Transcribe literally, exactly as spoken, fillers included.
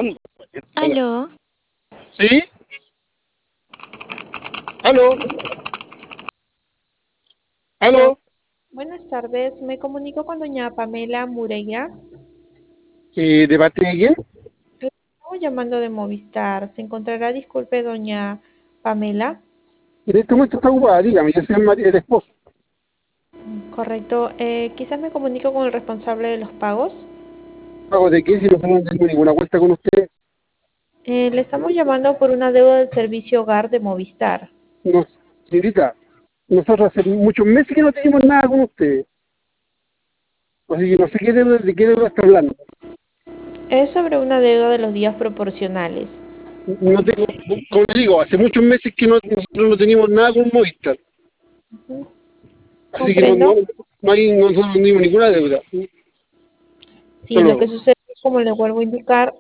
Aló, ¿Sí? ¿Aló? Bueno, ¿Aló? buenas tardes. Me comunico con doña Pamela Mureya. Eh, ¿de parte de quién? Estamos llamando de Movistar. ¿Se encontrará, disculpe, doña Pamela? En este momento está ocupada, dígame, yo soy el, mari- el esposo. Correcto. Eh, quizás me comunico con el responsable de los pagos. ¿Pago de qué? Si nosotros no tenemos ninguna cuenta con usted. Eh, le estamos llamando por una deuda del servicio hogar de Movistar. No, señorita, nosotros hace muchos meses que no tenemos nada con usted. Así que no sé qué deuda, de qué deuda está hablando. Es sobre una deuda de los días proporcionales. No tengo, como le digo, hace muchos meses que no, nosotros no teníamos nada con Movistar. Ujú. Así que no, no, Comprendo. no hay, nosotros no tenemos ninguna deuda. Sí, lo que Solo sucede, como le vuelvo a indicar,